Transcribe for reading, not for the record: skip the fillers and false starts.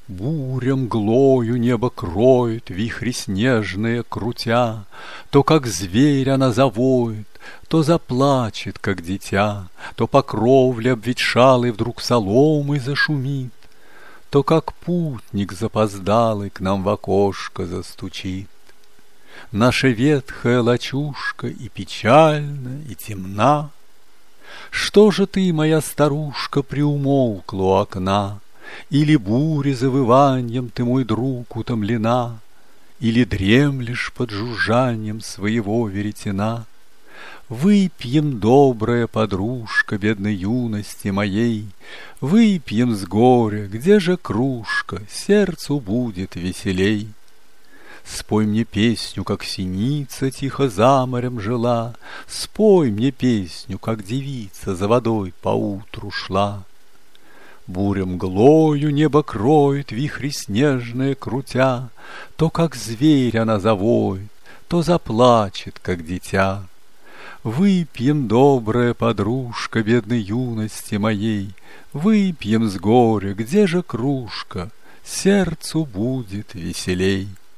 Буря мглою небо кроет, вихри снежные крутя, То, как зверь, она завоет, то заплачет, как дитя, То по кровле обветшалой вдруг соломой зашумит, То, как путник запоздалый, к нам в окошко застучит. Наша ветхая лачушка и печальна, и темна. Что же ты, моя старушка, приумолкла у окна? Или бури завываньем ты, мой друг, утомлена, Или дремлешь под жужжанием своего веретена? Выпьем, добрая подружка бедной юности моей, Выпьем с горя, где же кружка, сердцу будет веселей. Спой мне песню, как синица тихо за морем жила, Спой мне песню, как девица за водой поутру шла. Буря мглою небо кроет, вихри снежные крутя, То, как зверь, она завоет, то заплачет, как дитя. Выпьем, добрая подружка бедной юности моей, Выпьем с горя, где же кружка, сердцу будет веселей.